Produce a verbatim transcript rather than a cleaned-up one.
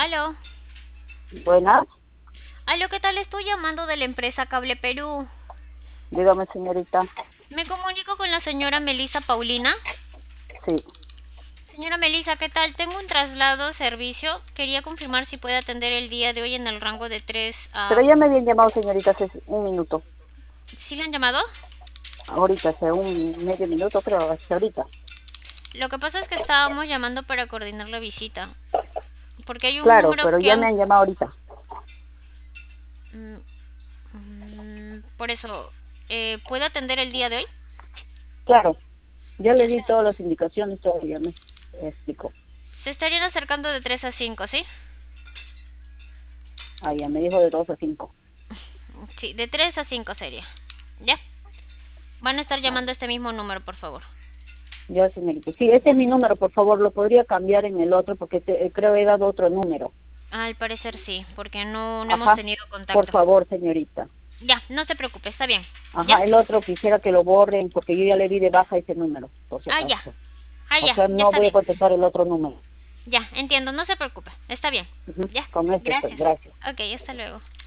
Aló. Buenas, Aló, ¿qué tal? Estoy llamando de la empresa Cable Perú. dígame señorita. Me comunico con la señora Melisa Paulina. Sí, Señora Melisa, ¿qué tal? Tengo un traslado servicio. Quería confirmar si puede atender el día de hoy en el rango de tres a... pero ya me habían llamado señorita hace un minuto. ¿Sí le han llamado? Ahorita, hace un medio minuto creo, hasta ahorita. Lo que pasa es que estábamos llamando para coordinar la visita. Porque hay un Claro, número pero que ya me han... han llamado ahorita. Mm, mm, por eso, eh, ¿puede atender el día de hoy? Claro, ya le Ya di se, todas las indicaciones, todo ya me explicó. se estarían acercando de tres a cinco, ¿sí? Ah, ya me dijo de dos a cinco. Sí, de tres a cinco sería. ¿Ya? Van a estar Ah, llamando a este mismo número, por favor. ya señorita. Sí, este es mi número, por favor, lo podría cambiar en el otro porque te- eh, creo he dado otro número. Al parecer sí, porque no, no hemos Ajá, tenido por contacto. favor, señorita. Ya, no se preocupe, está bien. ¿Ya? Ajá, el otro quisiera que lo borren porque yo ya le di de baja ese número, por si Ah, ya. acaso. Ah, O ya, sea, ya no está voy a bien. contestar el otro número. Ya, entiendo, no se preocupe. Está bien. Ujú, Ya, con este estoy, gracias. gracias. Ok, hasta luego.